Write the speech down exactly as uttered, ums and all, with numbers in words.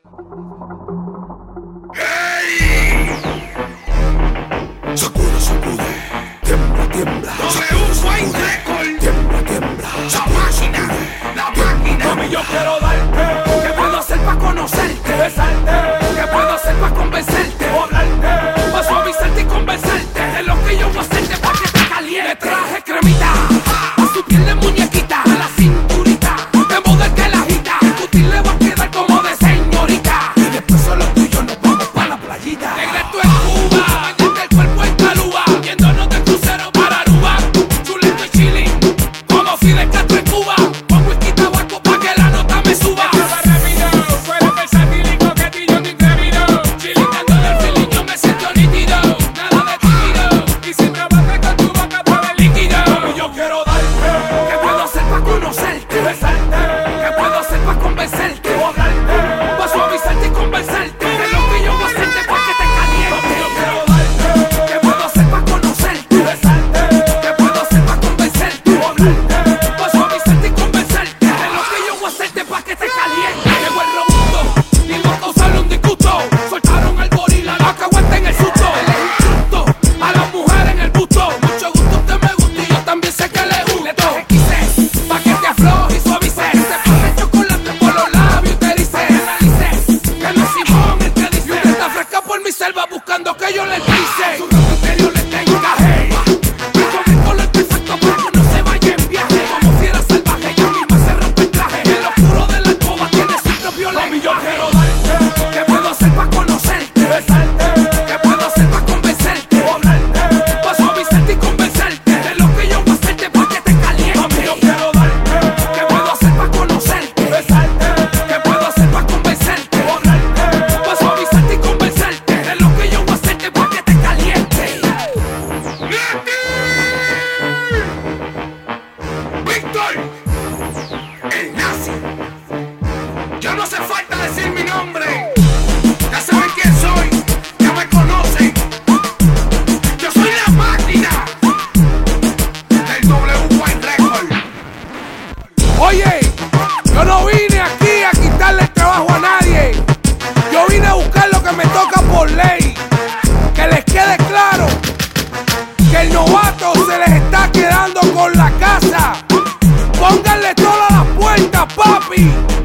¡Hey! Sacude, sacude, tiembla, tiembla. W Wine Record. Tiembla, tiembla. La máquina, la máquina. Mami, yo quiero darte. ¿Qué puedo hacer para conocerte? Besarte. ¿Qué puedo hacer para convencerte? Hablarte. Para suavizarte y convencerte de lo que yo voy a hacerte para que te caliente. Te traje cremita, a su piel de muñequita, a la cinturita, de modo que la agita. Tu cutil le va a quedar como de señorita. Y después solo tú y yo nos vamos para la playita. Negreto en Cuba, bañate el cuerpo en Calúa, yéndonos de crucero para Aruba. Chulito y chilling, como Fidel Castro en Cuba. Con whisky tabaco pa' que la nota me suba. Estaba rápido, tú eres versátil y coquetillo te intrépido. Chilling dando el feeling, yo me siento nítido. Nada de tímido, Y si me bates con tu boca por el líquido. líquido. Yo quiero darte. ¿Qué puedo hacer para conocerte? Besarte. ¿Qué puedo hacer para convencerte? Hablarte. Para suavizarte y convencerte de lo que yo voy a hacerte para que te caliente. Yo quiero darte. ¿Qué puedo hacer para conocerte? Besarte. ¿Qué puedo hacer para convencerte? Hablarte. Para suavizarte y convencerte de lo que yo voy a hacerte para que te caliente. Llegó el robusto, vino a causarle un disgusto. Soltaron al gorila, no que aguanten el susto. Él es injusto, a las mujeres en el busto. Mucho gusto, usted me gusta y yo también sé que le gusto. Le traje quizás, pa' que te afloje y suavices. Te pone chocolate por los labios y te dice, analices, que no es Simón el que dice. Y usted está fresca por mi selva buscando que yo le pise. Su ropa interior le te encaje. Y con el color perfecto para que no se vaya en viaje. Como fiera salvaje, ella misma se rompe el traje. El oscuro de la alcoba tiene su propio Mami, yo lenguaje. quiero darte. ¿Qué puedo hacer para conocerte? Besarte. ¿Qué puedo hacer para convencerte? Hablarte. Para suavizarte y convencerte de lo que yo voy a hacerte para que te caliente. Mami, yo quiero darte. ¿Qué puedo hacer para conocerte? Besarte. ¿Qué puedo hacer para convencerte? Hablarte. Para suavizarte y convencerte de lo que yo voy a hacerte para que te caliente. Víctor, el nazi. Yo no hace falta decir mi nombre. Ya saben quién soy, ya me conocen. Yo soy la máquina del W Wine Record. Oye, yo no vine aquí a quitarle el trabajo a nadie. Yo vine a buscar lo que me toca por ley. Que les quede claro que el novato se les está quedando con la casa. Pónganle todas las puertas, papi.